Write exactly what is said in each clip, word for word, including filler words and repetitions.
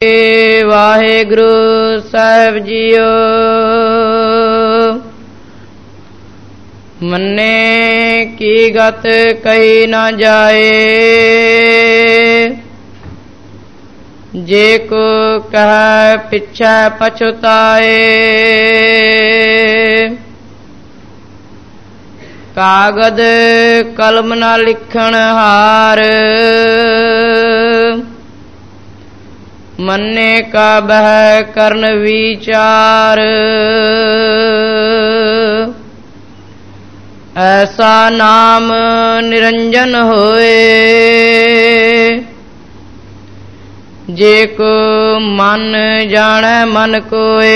ਵਾਹਿਗੁਰੂ ਸਾਹਿਬ JIO. ਮੰਨੇ ਕੀ ਗਤ ਕਹੀ ਨਾ ਜਾਏ, ਜੇ ਕੋ ਕਹਿ ਪਿਛੈ ਪਛੁਤਾਏ। ਕਾਗਦ ਕਲਮ ਨਾ ਲਿਖਣ ਹਾਰ, ਮੰਨੇ ਕਾ ਬਹਿ ਕਰਨ ਵਿਚਾਰ। ਐਸਾ ਨਾਮ ਨਿਰੰਜਨ ਹੋਏ, ਜੇ ਕੋ ਮਨ ਜਾਣੈ ਮਨ ਕੋਏ।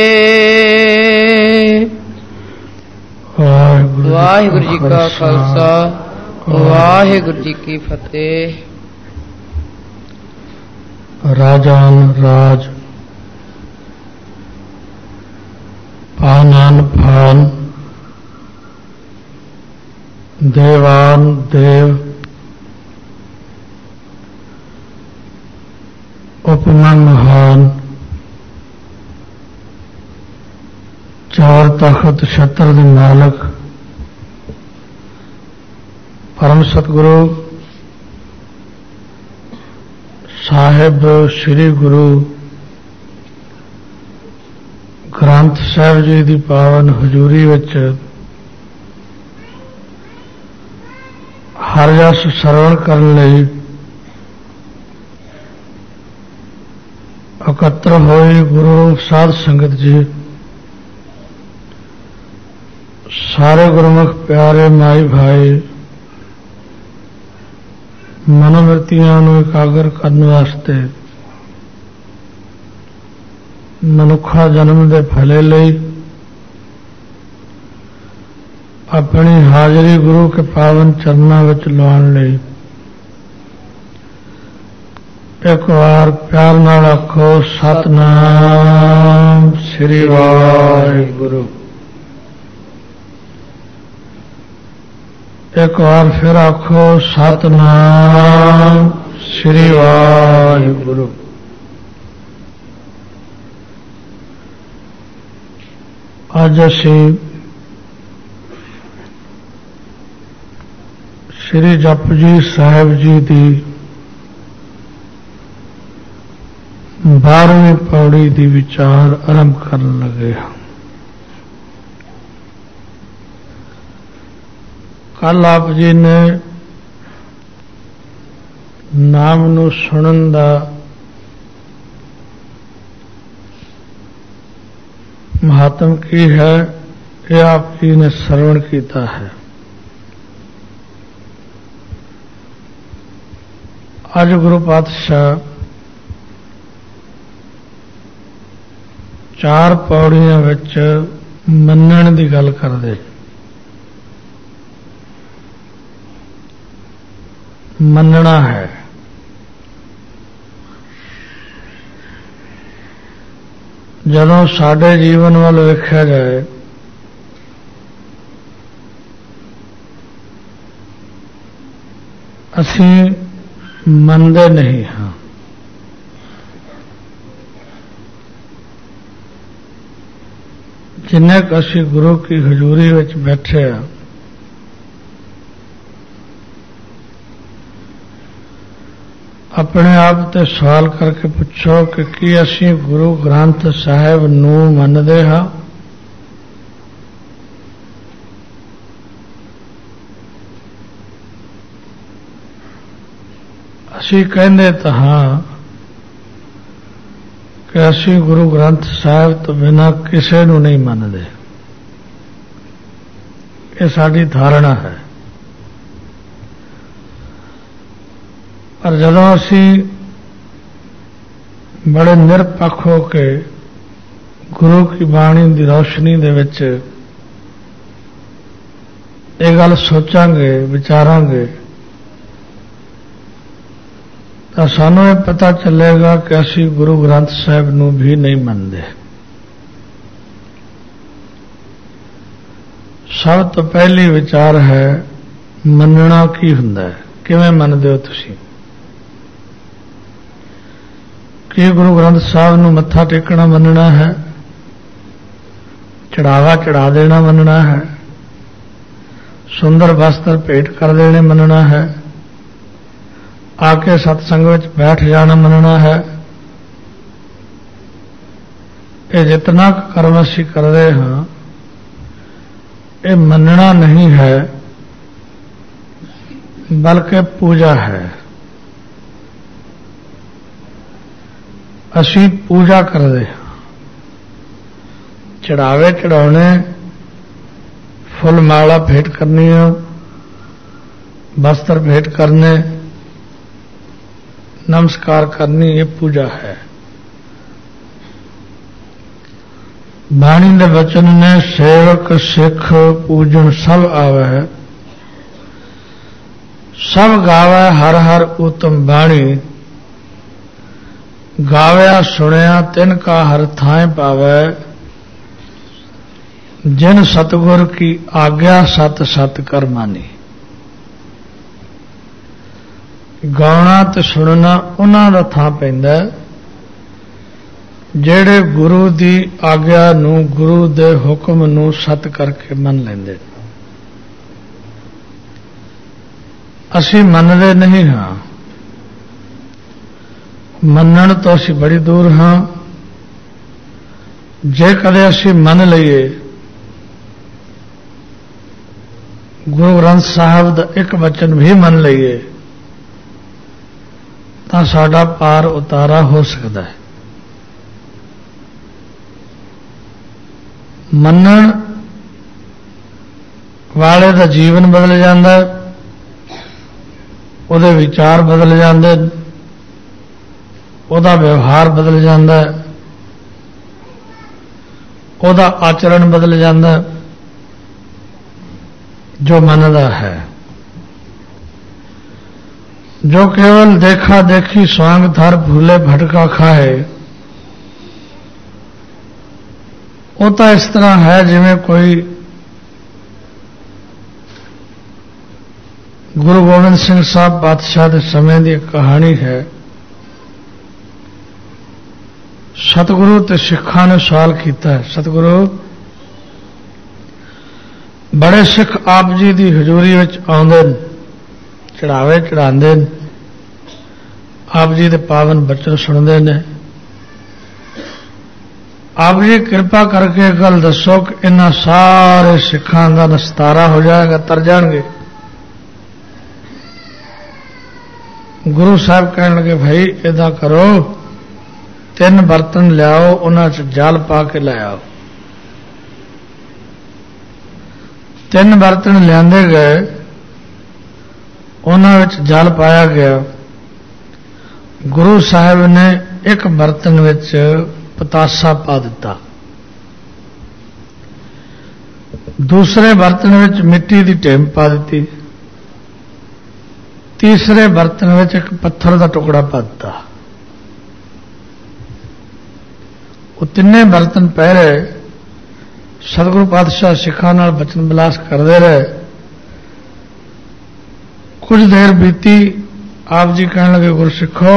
ਵਾਹਿਗੁਰੂ ਜੀ ਕਾ ਖਾਲਸਾ, ਵਾਹਿਗੁਰੂ ਜੀ ਕੀ ਫਤਿਹ। ਰਾਜਾਨ ਰਾਜ, ਪਾਨਾਨ ਪਾਨ, ਦੇਵਾਨ ਦੇਵ, ਉਪਮਨ ਮਹਾਨ। ਚਾਰ ਤਖਤ ਛਤਰ ਦੇ ਮਾਲਕ ਪਰਮ ਸਤਿਗੁਰੂ ਸਾਹਿਬ ਸ੍ਰੀ ਗੁਰੂ ਗ੍ਰੰਥ ਸਾਹਿਬ ਜੀ ਦੀ ਪਾਵਨ ਹਜ਼ੂਰੀ ਵਿੱਚ ਹਰ ਜਸ ਸਰਵਣ ਕਰਨ ਲਈ ਇਕੱਤਰ ਹੋਈ ਗੁਰੂ ਸਾਧ ਸੰਗਤ ਜੀ, ਸਾਰੇ ਗੁਰਮੁਖ ਪਿਆਰੇ ਮਾਈ ਭਾਈ, ਮਨੋਵਰਤੀਆਂ ਨੂੰ ਇਕਾਗਰ ਕਰਨ ਵਾਸਤੇ ਮਨੁੱਖਾ ਜਨਮ ਦੇ ਭਲੇ ਲਈ ਆਪਣੀ ਹਾਜ਼ਰੀ ਗੁਰੂ ਕੇ ਪਾਵਨ ਚਰਨਾਂ ਵਿੱਚ ਲਾਉਣ ਲਈ ਇੱਕ ਵਾਰ ਪਿਆਰ ਨਾਲ ਆਖੋ ਸਤਿਨਾਮ ਸ੍ਰੀ ਵਾਹਿਗੁਰੂ। ਇੱਕ ਵਾਰ ਫਿਰ ਆਖੋ ਸਤਿਨਾਮ ਸ੍ਰੀ ਵਾਹਿਗੁਰੂ। ਅੱਜ ਅਸੀਂ ਸ੍ਰੀ ਜਪਜੀ ਸਾਹਿਬ ਜੀ ਦੀ ਬਾਰ੍ਹਵੀਂ ਪੌੜੀ ਦੀ ਵਿਚਾਰ ਆਰੰਭ ਕਰਨ ਲੱਗੇ ਹਾਂ। ਕੱਲ ਆਪ ਜੀ ਨੇ ਨਾਮ ਨੂੰ ਸੁਣਨ ਦਾ ਮਹੱਤਵ ਕੀ ਹੈ ਇਹ ਆਪ ਜੀ ਨੇ ਸਰਵਣ ਕੀਤਾ ਹੈ। ਅੱਜ ਗੁਰੂ ਪਾਤਸ਼ਾਹ ਚਾਰ ਪੌੜੀਆਂ ਵਿੱਚ ਮੰਨਣ ਦੀ ਗੱਲ ਕਰਦੇ। ਮੰਨਣਾ ਹੈ। ਜਦੋਂ ਸਾਡੇ ਜੀਵਨ ਵੱਲ ਵੇਖਿਆ ਜਾਏ ਅਸੀਂ ਮੰਨਦੇ ਨਹੀਂ ਹਾਂ। ਜਿੰਨੇ ਕੁ ਅਸੀਂ ਗੁਰੂ ਕੀ ਹਜ਼ੂਰੀ ਵਿੱਚ ਬੈਠੇ ਹਾਂ, ਆਪਣੇ ਆਪ ਤੇ ਸਵਾਲ ਕਰਕੇ ਪੁੱਛੋ ਕਿ ਕੀ ਅਸੀਂ ਗੁਰੂ ਗ੍ਰੰਥ ਸਾਹਿਬ ਨੂੰ ਮੰਨਦੇ ਹਾਂ? ਅਸੀਂ ਕਹਿੰਦੇ ਤਾਂ ਹਾਂ ਕਿ ਅਸੀਂ ਗੁਰੂ ਗ੍ਰੰਥ ਸਾਹਿਬ ਤੋਂ ਬਿਨਾਂ ਕਿਸੇ ਨੂੰ ਨਹੀਂ ਮੰਨਦੇ। ਇਹ ਸਾਡੀ ਧਾਰਨਾ ਹੈ। ਪਰ ਜਦੋਂ ਅਸੀਂ ਬੜੇ ਨਿਰਪੱਖ ਹੋ ਕੇ ਗੁਰੂ ਕੀ ਬਾਣੀ ਦੀ ਰੌਸ਼ਨੀ ਦੇ ਵਿੱਚ ਇਹ ਗੱਲ ਸੋਚਾਂਗੇ, ਵਿਚਾਰਾਂਗੇ, ਤਾਂ ਸਾਨੂੰ ਇਹ ਪਤਾ ਚੱਲੇਗਾ ਕਿ ਅਸੀਂ ਗੁਰੂ ਗ੍ਰੰਥ ਸਾਹਿਬ ਨੂੰ ਵੀ ਨਹੀਂ ਮੰਨਦੇ। ਸਭ ਤੋਂ ਪਹਿਲੀ ਵਿਚਾਰ ਹੈ ਮੰਨਣਾ ਕੀ ਹੁੰਦਾ ਹੈ। ਕਿਵੇਂ ਮੰਨਦੇ ਹੋ ਤੁਸੀਂ? कि गुरु ग्रंथ साहब नूं मत्था टेकना मनना है, चढ़ावा चढ़ा देना मनना है, सुंदर वस्त्र भेंट कर देने मनना है, आके सत्संग में बैठ जाना मनना है। ये जितना कर्म असी कर रहे हैं ये मनना नहीं है बल्कि पूजा है। असी पूजा कर रहे हैं, चढ़ावे चढ़ाने, फुल माला भेंट करनी, वस्त्र भेंट करने, नमस्कार करनी, ये पूजा है। बाणी दे वचन ने सेवक सिख पूजन सब आवे, सब गावे हर हर उत्तम बाणी, गावया सुनया तिन का हर थाएं पावे, जिन सतगुर की आज्ञा सत सत कर मानी। गाना ते सुनना उन्हां दा थां पैंदा जेड़े गुरु दी आज्ञा नूं, गुरु दे हुक्म नूं सत करके मन लेंदे। असी मनदे नहीं हां, मनण तो असी बड़ी दूर हां। जे कदे असी मन लईए गुरु ग्रंथ साहब दा एक वचन भी मन लईए तां साडा पार उतारा हो सकता है। मनण वाले दा जीवन बदल जाता है, उहदे विचार बदल जाते, उहदा व्यवहार बदल जाता है, उहदा आचरण बदल जाता है। जो मनदा है, जो केवल देखा देखी स्वांग थर भूले भटका खाए, वो तो इस तरह है जिवें कोई गुरु गोबिंद सिंह साहब पातशाह के समय की कहानी है। सतगुरु ते सिखां ने सवाल किया, सतगुरु बड़े सिख आप जी की हजूरी में आउंदे, चढ़ावे चढ़ाते, आप जी के पावन बचन सुनते हैं। आप जी कृपा करके गल दसो कि इन्हां सारे सिखां का निस्तारा हो जाएगा, तर जाएंगे। गुरु साहब कहने लगे, भाई इदा करो, तीन बर्तन लियाओ, उन्हां च जल पा के ले आओ। तीन बर्तन लियाते गए, उन्हां विच जल पाया गया। गुरु साहब ने एक बर्तन विच पतासा पा दिता, दूसरे बर्तन विच मिट्टी की ढेम पा दी, तीसरे बर्तन विच एक पत्थर का टुकड़ा पा दिता। वो तिन्ने बर्तन पहरे सतगुरु पातशाह सिखां नाल बचन बिलास करते रहे। कुछ देर बीती, आप जी कहने लगे, गुरु सिखो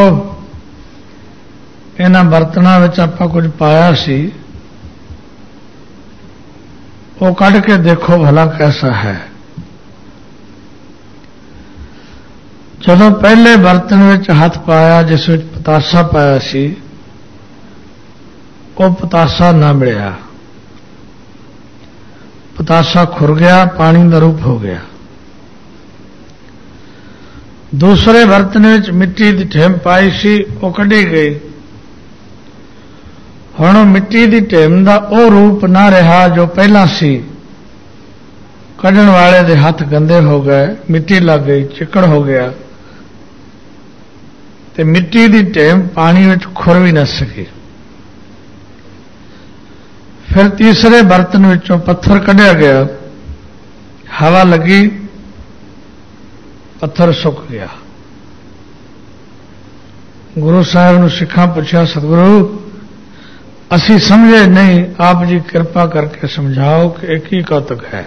इन्हां बर्तनों में आपां कुछ पाया सी, वो कढ़ के देखो भला कैसा है। जदों पहले बर्तन में हाथ पाया जिस विच पतासा पाया सी, वो पतासा ना मिलिया, पतासा खुर गया, पानी का रूप हो गया। दूसरे बर्तन में मिट्टी की ढेम पाई सी, वो कढ़ी गई। हुण मिट्टी की ढेम का वो रूप ना रहा जो पहला सी। कढ़न वाले दे हाथ गंदे हो गए, मिट्टी लग गई, चिकड़ हो गया, ते मिट्टी की ढेम पानी में खुर भी न सकी। फिर तीसरे बर्तन विचों पत्थर कढ़िया गया, हवा लगी, पत्थर सुक गया। गुरु साहब ने सिखां पूछा, सतगुरु असी समझे नहीं, आप जी कृपा करके समझाओ कि एक ही कौतुक है।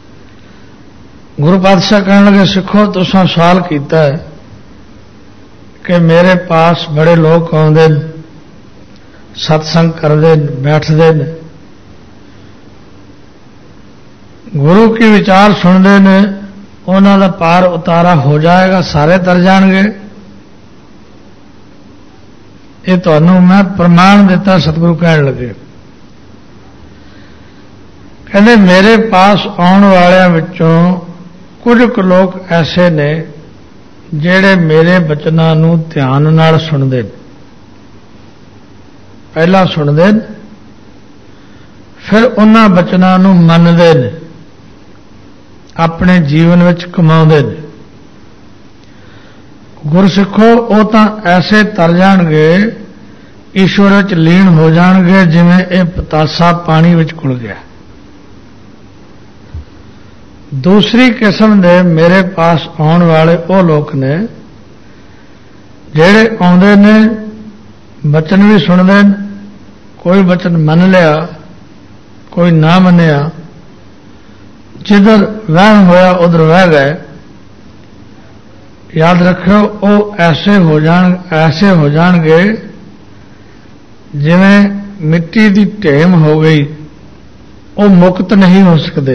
गुरु पातशाह कहने लगे, सिखो तुसां सवाल कीता है कि मेरे पास बड़े लोग आउंदे ने, सत्संग करते बैठते हैं, गुरु की विचार सुनते हैं, उन्हों का पार उतारा हो जाएगा, सारे तर जाएंगे। ये तुहानू मैं प्रमाण दिता। सतगुरु कहने लगे, कहते मेरे पास आने वालों विचों कुछ लोग ऐसे ने जेड़े मेरे बचनों नू ध्यान नाल सुनते, पहला सुनते फिर उन्हां बचनों नू मनदे ने, अपने जीवन विच कमाउंदे ने। गुरसिखो वो तां ऐसे तर जाणगे, ईश्वर विच लीन हो जाणगे जिवें ये पतासा पानी विच घुल गया। दूसरी किस्म दे मेरे पास आने वाले वो लोग ने जेड़े आउंदे ने, बचन भी सुनते हैं, कोई बचन मन लिया, कोई ना मनिया, जिधर वहम होया उधर वह गए। याद रखियो वो ऐसे हो जान ऐसे हो जाणगे जिवें मिट्टी की ढेम हो गई, वो मुक्त नहीं हो सकते।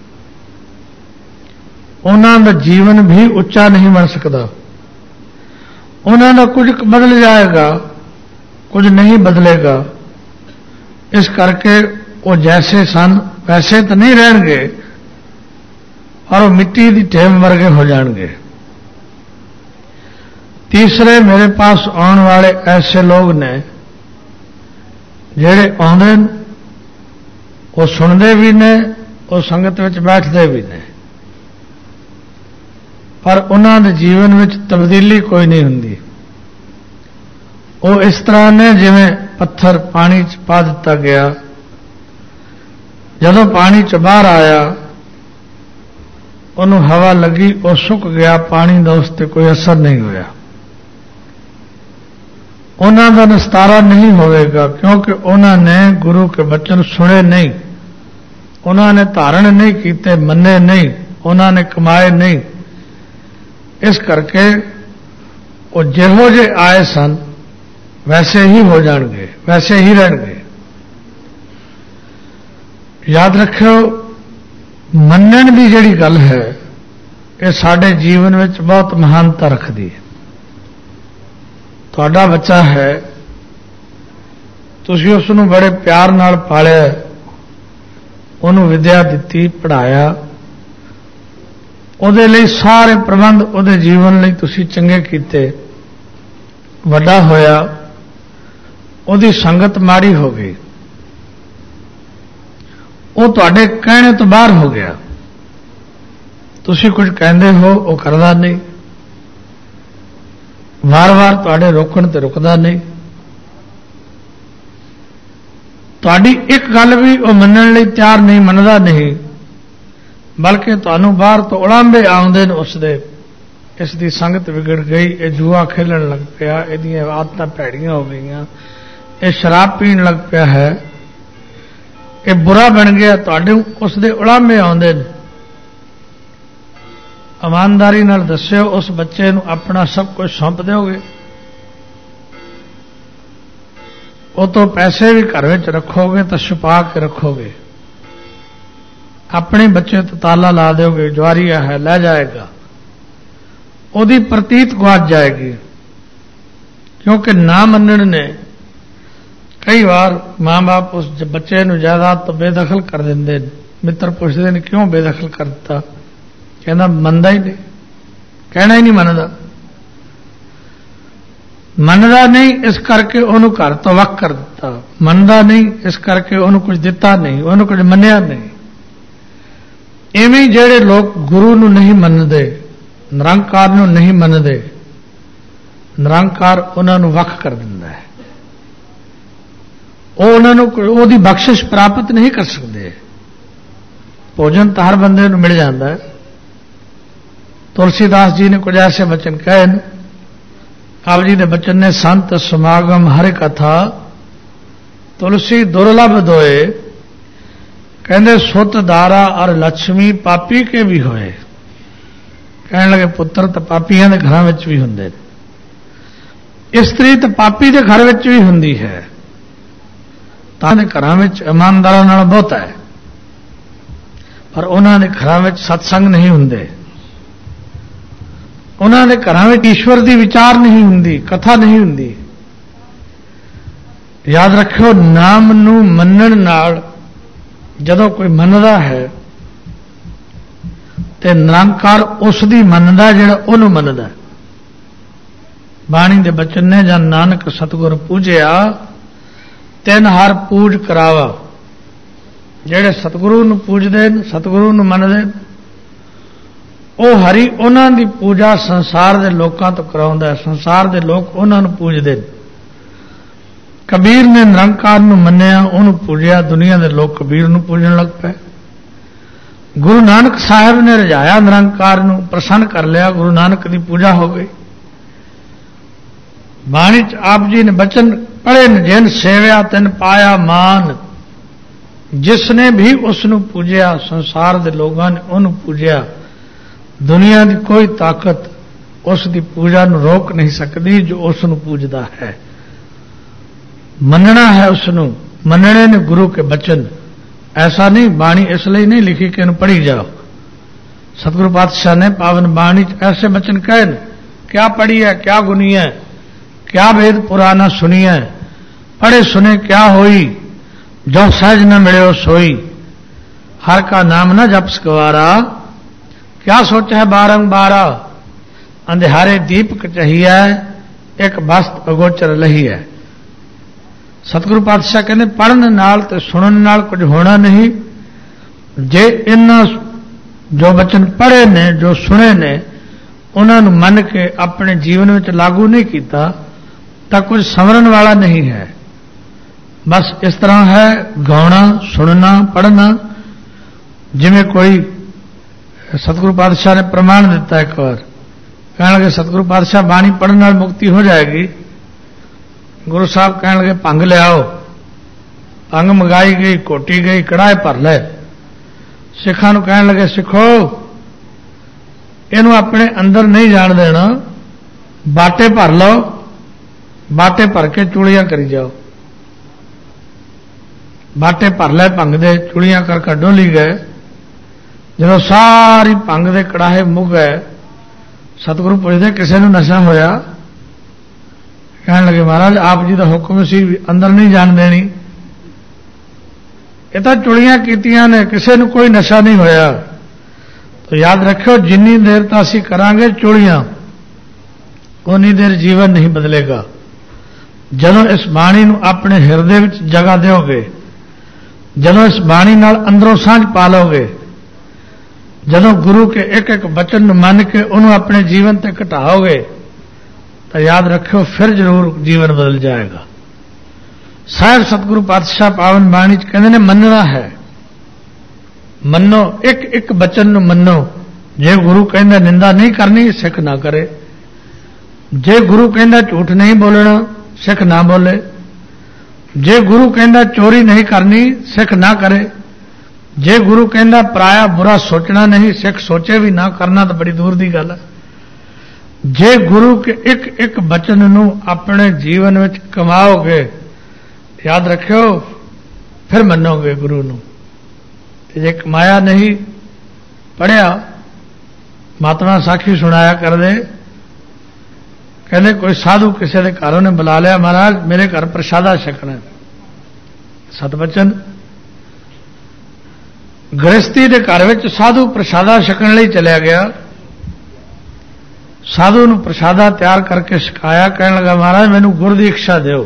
उन्हों का जीवन भी उच्चा नहीं बन सकता। उन्हों का कुछ बदल जाएगा, कुछ नहीं बदलेगा। इस करके वो जैसे सन वैसे तो नहीं रहेंगे और वो मिट्टी की ढेम वर्गे हो जाएंगे। तीसरे मेरे पास आने वाले ऐसे लोग ने जेड़े आउंदे ने, वो सुनते भी ने, वो संगत विच बैठते भी ने, पर उन्हों के जीवन में तब्दीली कोई नहीं हुंदी। वो इस तरह ने जिवें पत्थर पानी च पा दिता गया, जदों पानी च बाहर आया उन्होंने हवा लगी, वो सुक गया, पानी का उस पर कोई असर नहीं होया। उन्हों का निस्तारा नहीं होगा क्योंकि उन्होंने गुरु के वचन सुने नहीं, उन्होंने धारण नहीं किए, मन्ने नहीं, उन्होंने कमाए नहीं। इस करके वो जिहो जे आए सन वैसे ही हो जाएंगे, वैसे ही रहेंगे। याद रखियो मन्नण की जिहड़ी गल है ये साडे जीवन में बहुत महानता रखती है। तुहाडा बच्चा है, तुसीं उसनूं बड़े प्यार नाल पालिया, उन्होंने विद्या दिती, पढ़ाया, उहदे लई सारे प्रबंध उहदे जीवन लई तुसीं चंगे कीते, वड्डा होया, उहदी संगत माड़ी हो गई, वो तुहाडे कहने तो बाहर हो गया। तुसीं कुछ कहंदे हो वो करदा नहीं, वार वार तुहाडे रोकण ते रुकदा नहीं, तुहाडी एक गल भी वो मनण लई तैयार नहीं, मनदा नहीं, बल्कि तुहानूं बाहर तो उलांभे आउंदे ने उसदे, इसकी संगत बिगड़ गई, ये जुआ खेलण लग पिया, इहदियां आदतां भैड़ियां हो गईयां, ये शराब पीण लग पिया है, ये बुरा बन गया, तुहाडे उसदे उलांभे आउंदे ने। ईमानदारी नाल दस्सिओ उस बच्चे नूं अपना सब कुछ सौंप दोगे? वो तो पैसे भी घर में रखोगे तो छुपा के रखोगे, अपने बच्चे तो ताला ला दोगे, ज्वारिया है ले जाएगा, उहदी प्रतीत गुआच जाएगी। क्योंकि ना मनण ने कई बार मां बाप उस बच्चे नूं जायदाद तो बेदखल कर देंदे। मित्र पुछदे ने क्यों बेदखल कर दिता, कहना मनदा ही नहीं, कहना ही नहीं मनदा, मनदा नहीं इस करके उन्होंने घर तो वख कर दिता, मनदा नहीं इस करके उन्होंने कुछ दिता नहीं, उन्होंने कुछ मन्निया नहीं। इवें जेड़े लोग गुरु नूं नहीं मनदे, निरंकार नूं नहीं मनदे, निरंकार उन्होंने वख कर दिंदा है, उन्होंने बख्शिश प्राप्त नहीं कर सकते। भोजन तो हर बंदे नूं मिल जाता है। तुलसीदास जी ने कुछ ऐसे वचन कहे, आप जी ने बचन ने संत समागम हर कथा तुलसी दुर्लभ दोए, कहते सुत दारा और लक्ष्मी पापी के भी होए। कहने लगे पुत्र तो पापियों के घरों में भी होंगे, ਇਸਤਰੀ ਤਾਂ ਪਾਪੀ ਦੇ ਘਰ ਵਿੱਚ ਵੀ ਹੁੰਦੀ ਹੈ, ਤਾਂ ਦੇ ਘਰਾਂ ਵਿੱਚ ਇਮਾਨਦਾਰਾਂ ਨਾਲ ਬਹੁਤ ਹੈ, ਪਰ ਉਹਨਾਂ ਦੇ ਘਰਾਂ ਵਿੱਚ ਸਤਸੰਗ ਨਹੀਂ ਹੁੰਦੇ, ਉਹਨਾਂ ਦੇ ਘਰਾਂ ਵਿੱਚ ਈਸ਼ਵਰ ਦੀ ਵਿਚਾਰ ਨਹੀਂ ਹੁੰਦੀ, ਕਥਾ ਨਹੀਂ ਹੁੰਦੀ। ਯਾਦ ਰੱਖਿਓ, ਨਾਮ ਨੂੰ ਮੰਨਣ ਨਾਲ ਜਦੋਂ ਕੋਈ ਮੰਨਦਾ ਹੈ ਤੇ ਨਿਰੰਕਾਰ ਉਸ ਦੀ ਮੰਨਦਾ ਜਿਹੜਾ ਉਹਨੂੰ ਮੰਨਦਾ। ਬਾਣੀ ਦੇ ਬਚਨ ਨੇ, ਜਨ ਨਾਨਕ ਸਤਿਗੁਰ ਪੂਜਿਆ ਤਿੰਨ ਹਰ ਪੂਜ ਕਰਾਵਾ। ਜਿਹੜੇ ਸਤਿਗੁਰੂ ਨੂੰ ਪੂਜਦੇ ਨੇ, ਸਤਿਗੁਰੂ ਨੂੰ ਮੰਨਦੇ ਨੇ, ਉਹ ਹਰੀ ਉਹਨਾਂ ਦੀ ਪੂਜਾ ਸੰਸਾਰ ਦੇ ਲੋਕਾਂ ਤੋਂ ਕਰਾਉਂਦਾ ਹੈ, ਸੰਸਾਰ ਦੇ ਲੋਕ ਉਹਨਾਂ ਨੂੰ ਪੂਜਦੇ ਨੇ। ਕਬੀਰ ਨੇ ਨਿਰੰਕਾਰ ਨੂੰ ਮੰਨਿਆ, ਉਹਨੂੰ ਪੂਜਿਆ, ਦੁਨੀਆ ਦੇ ਲੋਕ ਕਬੀਰ ਨੂੰ ਪੂਜਣ ਲੱਗ ਪਏ। ਗੁਰੂ ਨਾਨਕ ਸਾਹਿਬ ਨੇ ਰਜਾਇਆ ਨਿਰੰਕਾਰ ਨੂੰ, ਪ੍ਰਸੰਨ ਕਰ ਲਿਆ, ਗੁਰੂ ਨਾਨਕ ਦੀ ਪੂਜਾ ਹੋ ਗਈ। ਬਾਣੀ ਚ ਆਪ ਜੀ ਨੇ ਬਚਨ ਪੜ੍ਹੇ ਨੇ, ਜਿਨ ਸੇਵਿਆ ਤਿਨ ਪਾਇਆ ਮਾਨ। ਜਿਸ ਨੇ ਵੀ ਉਸ ਨੂੰ ਪੂਜਿਆ, ਸੰਸਾਰ ਦੇ ਲੋਕਾਂ ਨੇ ਉਹਨੂੰ ਪੂਜਿਆ, ਦੁਨੀਆ ਦੀ ਕੋਈ ਤਾਕਤ ਉਸ ਦੀ ਪੂਜਾ ਨੂੰ ਰੋਕ ਨਹੀਂ ਸਕਦੀ ਜੋ ਉਸ ਨੂੰ ਪੂਜਦਾ ਹੈ। ਮੰਨਣਾ ਹੈ ਉਸ ਨੂੰ, ਮੰਨਣੇ ਨੇ ਗੁਰੂ ਕੇ ਬਚਨ। ਐਸਾ ਨਹੀਂ, ਬਾਣੀ ਇਸ ਲਈ ਨਹੀਂ ਲਿਖੀ ਕਿ ਇਹਨੂੰ ਪੜ੍ਹੀ ਜਾਓ। ਸਤਿਗੁਰੂ ਪਾਤਸ਼ਾਹ ਨੇ ਪਾਵਨ ਬਾਣੀ ਚ ਐਸੇ ਬਚਨ ਕਹੇ ਨੇ, ਕਿਆ ਪੜ੍ਹੀ ਹੈ ਕਿਆ ਗੁਨੀ ਹੈ, ਕਿਆ ਵੇਦ ਪੁਰਾਣਾ ਸੁਣੀ ਹੈ, पढ़े सुने क्या होई, जो सहज न मिले सोई। हर का नाम न जपस गवारा, क्या सोच है बारंबारा। अंधेरे दीपक चाहिए, एक बस्त अगोचर लही है। सतगुरु पातशाह कहते पढ़न नाल ते सुनन नाल कुछ होना नहीं। जे इन जो बचन पढ़े ने, जो सुने ने, उन्होंने मन के अपने जीवन में लागू नहीं किया तो कुछ समरण वाला नहीं है। बस इस तरह है गाना, सुनना, पढ़ना। जिमें कोई सतगुरु पातशाह ने प्रमाण दिता एक बार, कहने लगे सतगुरु पातशाह बाणी पढ़ने नाल मुक्ति हो जाएगी। गुरु साहब कहने लगे भंग ले आओ। भंग मंगाई गई, कोटी गई, कड़ाए भर ले। सिखा नूं कहने लगे सिखो इनू अपने अंदर नहीं जान देना, बाटे भर लो, बाटे भर के चूड़ियां करी जाओ। बाटे भर ले भंग दे, चूड़ियां कर कर डोली गए। जो सारी भंग दे कड़ाहे मुक गए, सतगुरु पुछदे किसी नूं नशा होया? कहने लगे महाराज आप जी का हुक्म सी अंदर नहीं जान देनी। ये तो चुड़ियां कीतियां ने, किसी नूं कोई नशा नहीं होया। तो याद रखियो जिन्नी देर तो असी करांगे चुड़ियां, उन्नी देर जीवन नहीं बदलेगा। जदों इस बाणी नूं अपने हिरदे विच जगह दोगे, जदों इस बाणी नाल अंदरों सांझ पा लोगे, जदों गुरु के एक एक बचन नूं मन के उन्होंने अपने जीवन ते घटाओगे, तो याद रखियो फिर जरूर जीवन बदल जाएगा। साहिब सतगुरु पातशाह पावन बाणी च कहते ने मनना है, मनो एक एक बचन नूं मनो। जे गुरु कहंदा निंदा नहीं करनी, सिख ना करे। जे गुरु कहंदा झूठ नहीं बोलना, सिख ना बोले। जे गुरु कहंदा चोरी नहीं करनी, सिख ना करे। जे गुरु कहंदा पराया बुरा सोचना नहीं, सिख सोचे भी ना, करना तो बड़ी दूर की गल है। जे गुरु के एक एक बचन नूं अपने जीवन में कमाओगे, याद रखियो फिर मनोगे गुरु नूं। जे कमाया नहीं, पढ़िया, महात्मा साखी सुनाया कर दे। कहते कोई साधु किसी के घर ने बुला लिया, महाराज मेरे घर प्रसादा छकना। सतबचन गृहस्थी के घर में साधु प्रसादा छकन लई चलिया गया। साधु नूं प्रसादा तैयार करके सिखाया। कहने लगा महाराज मैनू गुर दी इच्छा दो।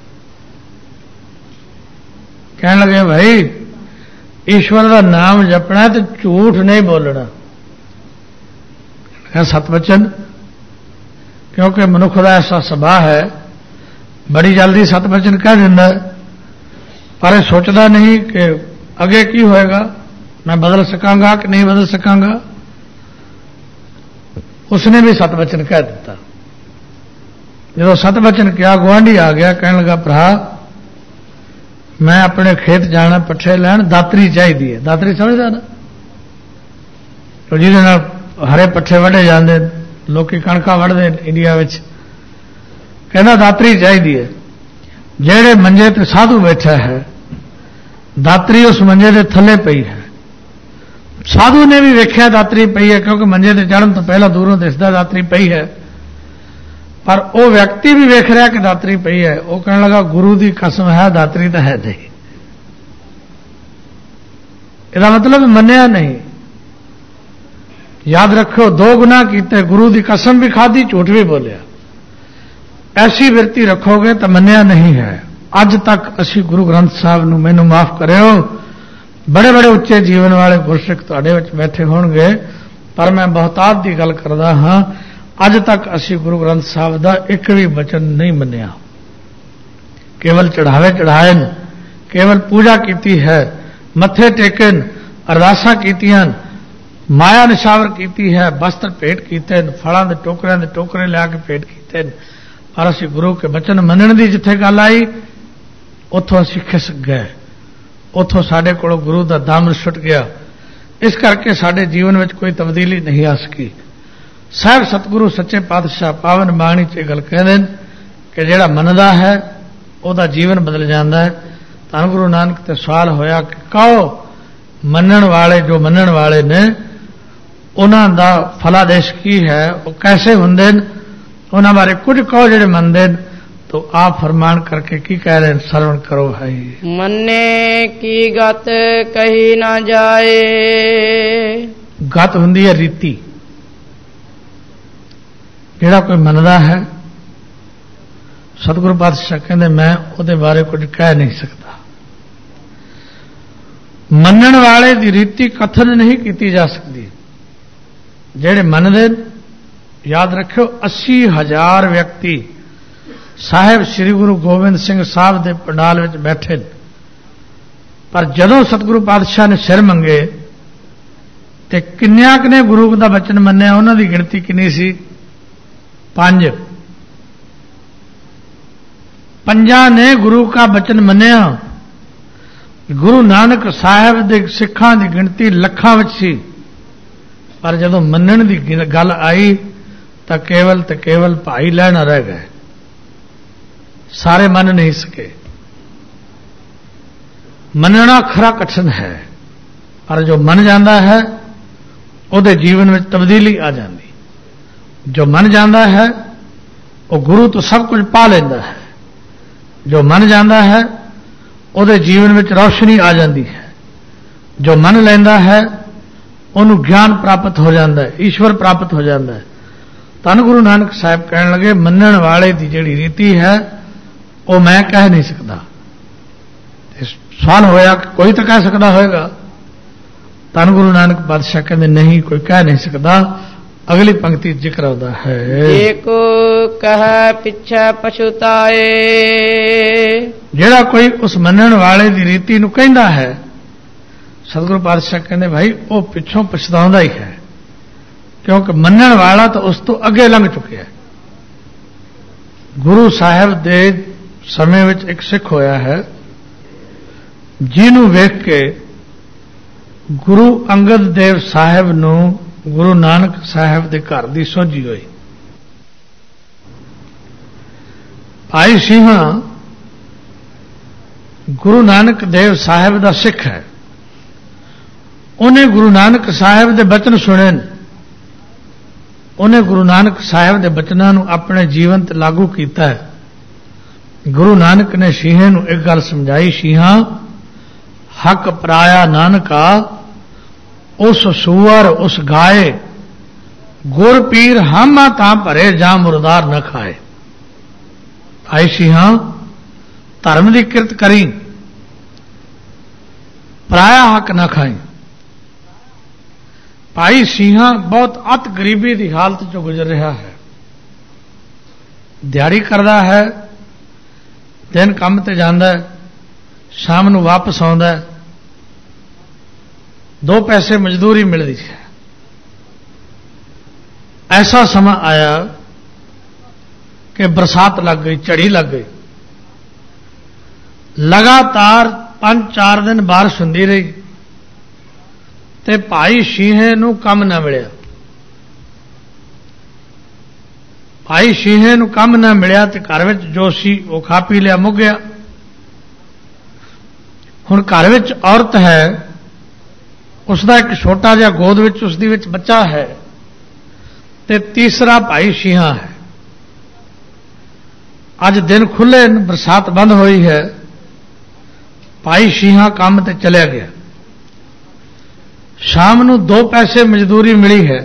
कहने लगे भाई ईश्वर का नाम जपना तो झूठ नहीं बोलना। सतबचन क्योंकि मनुख का ऐसा सुभाव है, बड़ी जल्दी सतबचन कह दिंदा, पर यह सोचता नहीं कि अगे की होएगा, मैं बदल सकांगा कि नहीं बदल सकांगा। उसने भी सतबचन कह दिता। जो सतबचन किया, गुआढ़ी आ गया, कहने लगा भरा मैं अपने खेत जाना पट्ठे लैन, दातरी चाहिए है। दातरी समझदा ना, तो जिहदे नाल हरे पट्ठे वढ़े जाते, लोग कणकां वढ़दे इंडिया विच। कहना दातरी चाहिए है। जेड़े मंजे ते साधु बैठा है, दातरी उस मंजे के थले पई है। साधु ने भी वेख्या दातरी पई है, क्योंकि मंजे ते चढ़न तो पहला दूरों दिसदा दातरी पई है, पर वो व्यक्ति भी वेख रहा कि दातरी पई है। वो कहने लगा गुरु की कसम है दातरी तो है नहीं। इसका मतलब मन्या नहीं। याद रखो, दो गुनाह कीते, गुरु की कसम भी खाधी, झूठ भी बोलिया। ऐसी वृत्ति रखोगे तो मन्या नहीं है। अज तक असी गुरु ग्रंथ साहब नूं, मैनू माफ करियो, बड़े बड़े उच्चे जीवन वाले गुरसिख तुहाडे विच बैठे होणगे, पर मैं बहुतात की गल करदा हां, अज तक असी गुरु ग्रंथ साहब का एक भी वचन नहीं मन्निया। केवल चढ़ावे चढ़ाए, केवल पूजा की है, मथे टेकन, अरदासा कीतियां, माया निशावर की है, वस्त्र भेंट किए, फलों के टोकरियां के टोकरे लिया के भेंट किए, पर असी गुरु के वचन मनण की जिथे गल आई, उथों असी खिस गए, उथों साडे कोलों गुरु का दामन छुट गया। इस करके साडे जीवन में कोई तब्दीली नहीं आ सकी। साहब सतगुरु सच्चे पातशाह पावन बाणी च गल कहते हैं कि जिहड़ा मनदा है उहदा जीवन बदल जाता है। धन गुरु नानक ते सवाल होया कि कहो मनण वाले, जो मनण वाले ने, उन्हां दा फलादेश की है, वो कैसे हुंदे ने, उन्हां बारे कुछ कहो जिहड़े मनदे ने। तो आप फरमान करके की कह रहे हैं, श्रवण करो है। मन्ने की गत कही ना जाए। गत हुंदी है रीति। जिहड़ा कोई मनदा है, सतगुरु पातशाह कहते मैं उहदे बारे कुछ कह नहीं सकता। मनण वाले की रीति कथन नहीं की जा सकती। जेड़े मनदे, याद रखियो, अस्सी हजार व्यक्ति साहिब श्री गुरु गोबिंद सिंह साहब के पंडाल में बैठे, पर जदों सतगुरु पातशाह ने सिर मंगे तो किन्नियाक ने गुरु का वचन मन्निया, उन्हां दी गिणती कितनी सी? पांच। पंजा ने गुरु का वचन मन्निया। गुरु नानक साहब दे सिखां की गिणती लखां विच सी, पर जदों मन्नण की गल आई तो केवल तो केवल भाई लहना रह गए, सारे मन नहीं सके। मनना खरा कठिन है, पर जो मन जाता है उहदे जीवन में तब्दीली आ जाती। जो मन जाता है वो गुरु तो सब कुछ पा लेंदा है। जो मन जाता है उहदे जीवन में रोशनी आ जाती है। जो मन लैंदा है उन्हें ज्ञान प्राप्त हो जाता है, ईश्वर प्राप्त हो जाता है। धन गुरु नानक साहब कहने लगे मनण वाले की जिहड़ी रीति है वो मैं कह नहीं सकता। सवाल होया कि कोई तो कह सकता होगा। धन गुरु नानक पातशाह कहते नहीं, कोई कह नहीं सकता। अगली पंक्ति जिक्र होता है, एको कह पिछा पछुताए। जेड़ा कोई उस मनण वाले की रीति नूं कहंदा है, सतगुरु पातशाह कहते भाई वो पिछों पछताउंदा ही है, क्योंकि मनण वाला तो उस तो अगे लंघ चुकिया। गुरु साहब दे समय विच एक सिख होया है जिन्हों वेख के गुरु अंगद देव साहब नूं गुरु नानक साहब के घर की सोझी हुई। भाई सिंह गुरु नानक देव साहब का सिख है। उन्हें गुरु नानक साहब के बचन सुने, उन्हें गुरु नानक साहब के बचनों को अपने जीवन ते लागू किया है। गुरु नानक ने सिंहे नूं एक गल समझाई, सिंहा हक पराया नानका, उस सूअर उस गाय गुर पीर हम ता भरे जा मुरदार न खाए। आई सिंहा धर्म की किरत करी, पराया हक न खाई। भाई सिंहा बहुत अत गरीबी की हालत चो गुजर रहा है। दिहाड़ी करता है, दिन काम ते जांदा है, शाम नूं वापस आउंदा है, दो पैसे मजदूरी मिलती है। ऐसा समा आया कि बरसात लग गई, झड़ी लग गई, लगातार पांच चार दिन बारिश हुंदी रही ते भाई शीहे नूं कम ना मिलिया। भाई शीहे नूं काम ना मिलिया तो घर विच जो सी वो खा पी लिया, मुक गया। हुण घर विच औरत है, उसका एक छोटा जिहा गोद विच उसदी विच बच्चा है, ते तीसरा भाई शीहा है। अज दिन खुले, बरसात बंद हुई है, भाई शीहा काम ते चलिया गया। शाम नूं दो पैसे मजदूरी मिली है,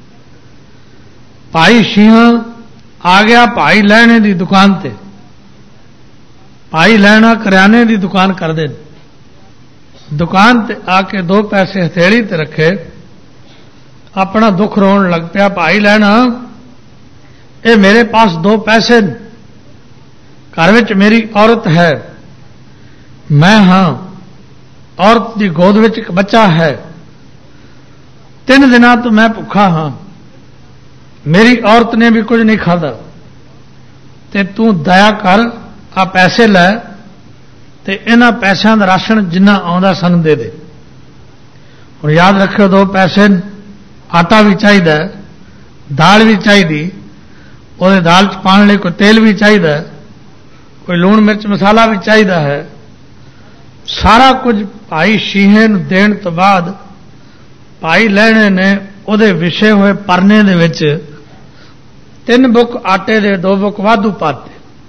भाई शीहा आ गया भाई लहणे की दुकान ते। भाई लहणा करियाने की दुकान कर दे, दुकान ते आके दो पैसे हथेली ते रखे, अपना दुख रोन लग पिया। भाई लहणा, ये मेरे पास दो पैसे, घर विच मेरी औरत है, मैं हाँ, औरत की गोद विच एक बच्चा है, तीन दिना तो मैं भुखा हाँ, मेरी औरत ने भी कुछ नहीं खादा, ते तू दया कर, आ पैसे लै ते इन्हां पैसों का राशन जिन्ना आउंदा सन दे दे। हुण याद रखियो, दो पैसे, आटा भी चाहिए, दाल भी चाहिए, और दाल च पाने लिए कोई तेल भी चाहिए, कोई लूण मिर्च मसाला भी चाहिए है। सारा कुछ भाई शीहे नूं देण तो बाद भाई लहणे ने उहदे विछे हुए परने दे विच तीन बुक आटे दे दो बुक वाधू पाते।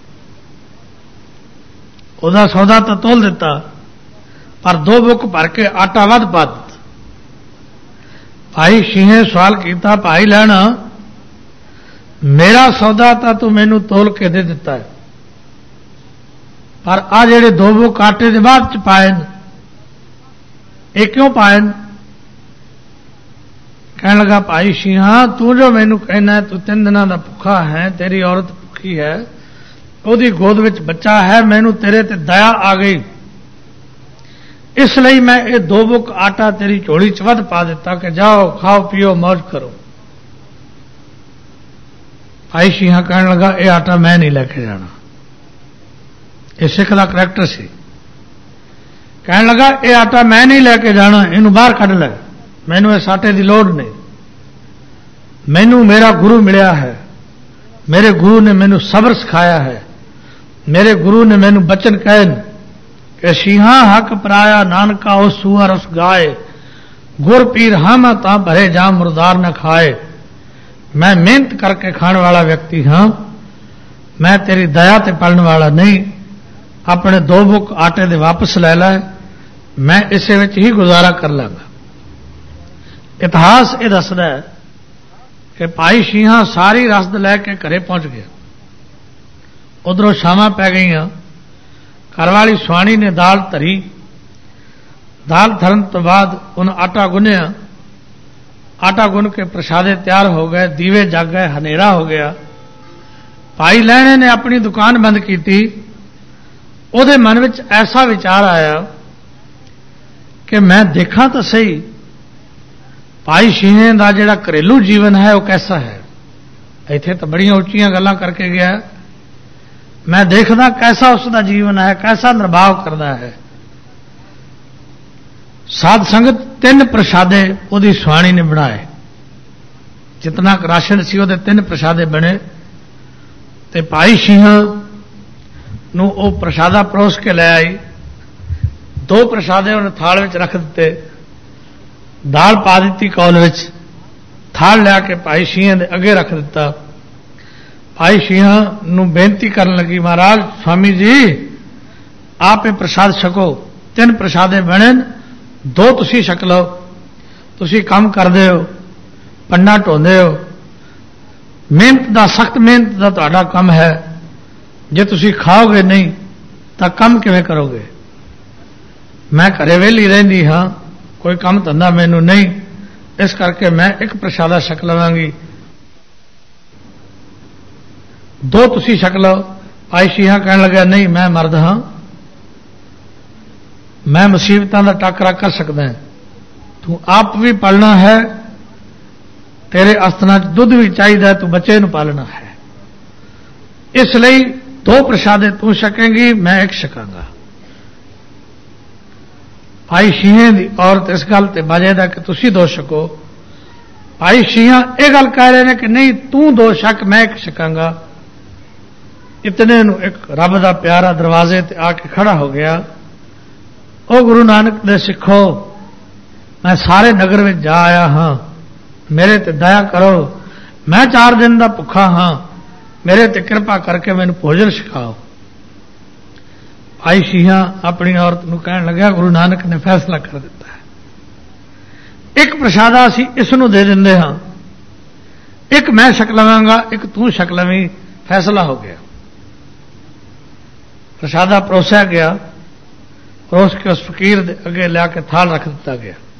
उहदा सौदा तो तोल दिता, पर दो बुक भर के आटा वध पा दिता। भाई शीहे सवाल किया, भाई लहणा, मेरा सौदा तो तू मैनू तोल के दे दिता है, पर आ जेड़े दो बुक आटे दे बाद च पाए ये क्यों पाए? कहने लगा भाई शीहा, तू जो मैनू कहना है, तू तीन दिनों का भुखा है, तेरी औरत भुखी है, ओदी गोद विच बच्चा है, मैनू तेरे ते दया आ गई, इसलिए मैं ये दो बुक आटा तेरी झोली च वध पा दिता कि जाओ खाओ पियो मौज करो। भाई शीहा कहने लगा, ये आटा मैं नहीं लेके जाना। ये सिख का करैक्टर सी। कहने लगा, ये आटा मैं नहीं लेके जाना, इनू बाहर कढ़ ले, मैनू इस आटे की लोड़ नहीं, मैनू मेरा गुरु मिलिया है, मेरे गुरु ने मैनू सबर सिखाया है, मेरे गुरु ने मैनू बचन कहे कि शीहा हक पराया नानका उस सुअर उस गाय, गुर पीर हम ता भरे जाम मुर्दार न खाए। मैं मेहनत करके खाने वाला व्यक्ति हाँ, मैं तेरी दया ते पलने वाला नहीं। अपने दो बुक आटे दे वापस ले ला, मैं इसे विच ही गुजारा कर लांगा। इतिहास ये दसदा है कि भाई शीहा सारी रसद लैके घरे पहुंच गया। उधरों शामां पै गई, घरवाली सुहानी ने दाल धरी, दाल धरन तो बाद उन्हें आटा गुनिया, आटा गुन के प्रसादे तैयार हो गए, दीवे जग गए, हनेरा हो गया। भाई लहणे ने अपनी दुकान बंद की थी, उहदे मन विच ऐसा विचार आया कि मैं देखा तो सही भाई शीहे का जिहड़ा घरेलू जीवन है वह कैसा है। इत्थे तो बड़ियां उच्चियां गल्लां करके गया, मैं देखदा कैसा उसका जीवन है, कैसा निर्वाह करता है। साध संगत तीन प्रसादे उहदी सुहानी ने बनाए, जितना राशन सी उहदे तीन प्रसादे बने, ते भाई शीहा नूं ओ प्रसादा परोस के ले आई। दो प्रसादे उन्हें थाल विच रख दिते, दाल पा दी कौल विच, थाल लिया के भाई शीहा दे अगे रख दिता। भाई शीहा नूं बेनती करन लगी, महाराज स्वामी जी आप ये प्रसाद छको, तीन प्रसादे बने, दो तुसी छक लो, तुसी काम करदे हो, पंडा ढोंदे हो, मेहनत दा सख्त मेहनत दा तुहाडा काम है, जे तुसी खाओगे नहीं तो काम किवें करोगे? मैं घरे वेली रहिंदी हाँ, कोई काम धंधा मैनू नहीं, इस करके मैं एक प्रसादा छक लवांगी, दो तुसी छक लो। भाई शीहा कहने लगा, नहीं मैं मर्द हाँ, मैं मुसीबतों का टाकरा कर सकता है, तू आप भी पालना है, तेरे आस्थना दुध भी चाहिए, तू बच्चे नूं पालना है, इसलिए दो प्रसादे तू छकेंगी, मैं एक छकांगा। भाई शीहे दी औरत इस गल ते बाजेदा कि तुसी दो छको, भाई शिया ये गल कह रहे हैं कि नहीं तू दो शक मैं एक छकांगा। इतने नू एक रब का प्यारा दरवाजे ते आके खड़ा हो गया। ओ गुरु नानक दे सिखो, मैं सारे नगर में जा आया हाँ, मेरे ते दया करो, मैं चार दिन का भुखा हाँ, मेरे ते कृपा करके मैनू भोजन छकाओ। भाई शिया अपनी औरत नू कहन लगा, गुरु नानक ने फैसला कर दिता है, एक प्रसादा असी इसनू दे देंदे हाँ, एक मैं छक लवांगा, एक तू छक लवीं, फैसला हो गया। प्रसादा परोसिया गया, परोस के उस फकीर दे अगे लिया के थाल रख दिता गया।